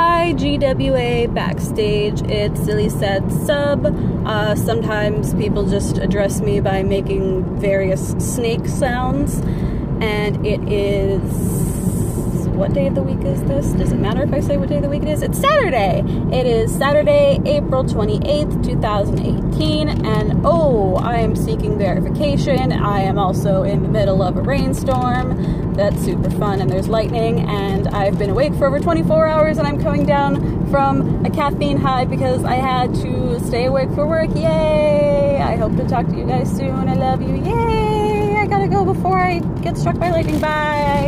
Hi, GWA Backstage. It's Silly Sad Sub. Sometimes people just address me by making various snake sounds, and it is... what day of the week is this? Does it matter if I say what day of the week it is? It's Saturday! It is Saturday, April 28th, 2018, and oh, I am seeking verification. I am also in the middle of a rainstorm. That's super fun, and there's lightning, and I've been awake for over 24 hours, and I'm coming down from a caffeine high because I had to stay awake for work. Yay! I hope to talk to you guys soon. I love you. Yay! I gotta go before I get struck by lightning. Bye!